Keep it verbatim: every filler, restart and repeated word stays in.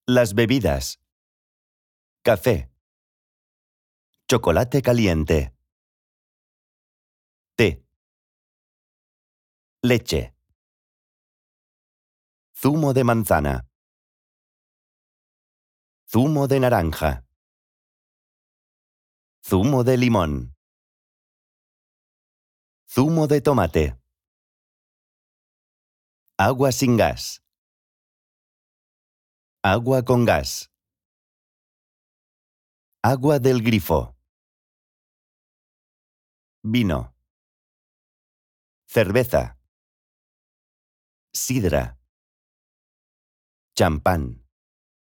Las bebidas. Café. Chocolate caliente. Té. Leche. Zumo de manzana. Zumo de naranja. Zumo de limón. Zumo de tomate. Agua sin gas. Agua con gas. Agua del grifo. Vino. Cerveza. Sidra. Champán.